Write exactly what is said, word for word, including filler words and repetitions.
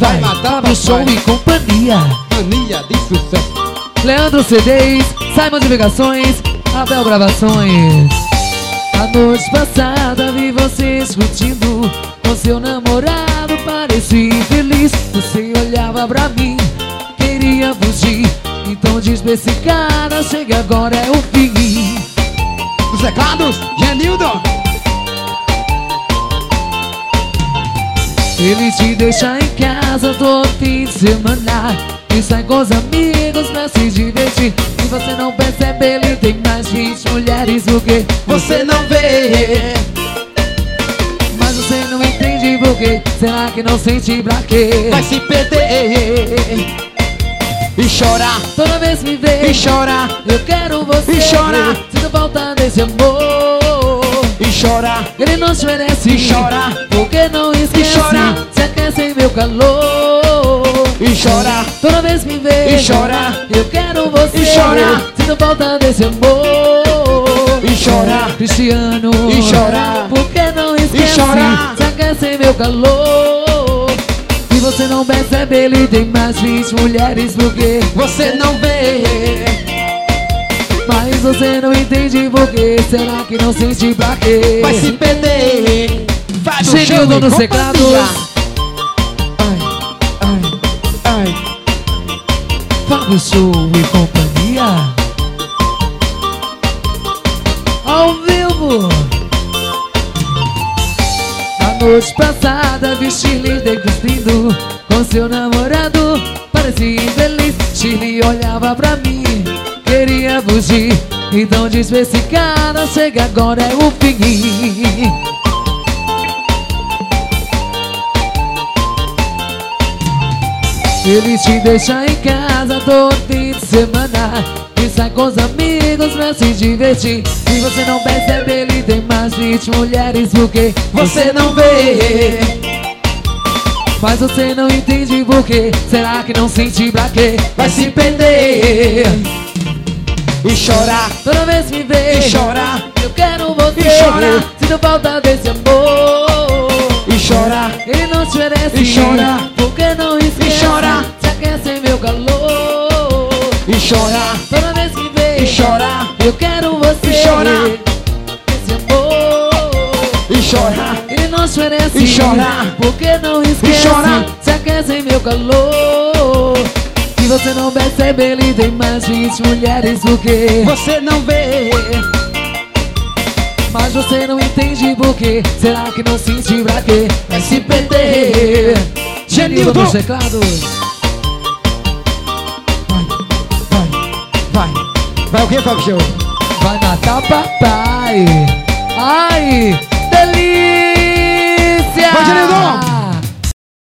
vai matar Fábio Show e companhia. Mania de sucesso. Leandro C Ds, Simon Divulgações, Abel Gravações. A noite passada vi você discutindo com seu namorado, parecia infeliz. Você olhava pra mim, queria fugir. Então diz pra esse cara, chega agora é o fim. Os recados, Genildo. Ele te deixa em casa todo fim de semana e sai com os amigos pra se divertir. E você não percebe, ele tem mais vinte mulheres do que Você não vê. Mas você não entende por quê. Será que não sente pra quê? Vai se perder e chorar, Toda vez me vê e chorar, eu quero você. E chorar. Sinto falta desse amor. e chorar, Ele não te merece. E chorar. Porque não esquece. chorar. Se aquece em meu calor. e chorar, Toda vez me vê E chorar. eu quero você. E chorar. Sinto falta desse amor. e chorar, Cristiano, E chorar. porque não esquece, chorar. se aquece em meu calor. E você não percebe, ele tem mais vinte mulheres do que você não vê. Mas você não entende por quê. Será que não sente pra quê? Vai se perder. Vai no Genildo show e nos companhia. teclados. Ai, ai, ai. Fábio Show e companhia. Ao vivo. Na noite passada vi Shirley degustindo com seu namorado, parecia infeliz. Shirley olhava pra mim, queria fugir. Então diz pra esse cara, chega agora é o fim. Ele te deixa em casa todo fim de semana e sai com os amigos pra se divertir. E você não percebe, ele tem mais vinte mulheres porque Você não vê. Mas você não entende por quê. Será que não sente pra quê? Vai se perder e chorar, Toda vez me vê e chorar, eu quero você. E chorar. Sinto falta desse amor. e chorar, Ele não te merece. E chorar. Porque não esquece. E chorar. Se aquece em meu calor. e chorar, Toda vez que vê e chorar, eu quero você. E chorar. Esse amor e chorar, ele não te merece. E chorar. Porque não esquece. chorar. Se aquece em meu calor. E você não percebe, ele tem mais vinte mulheres do que você não vê. Mas você não entende por quê. Será que não sente pra quê? Vai se perder. Genildo nos teclados. Vai, vai, vai o que, Fábio Show? Vai matar papai. Ai,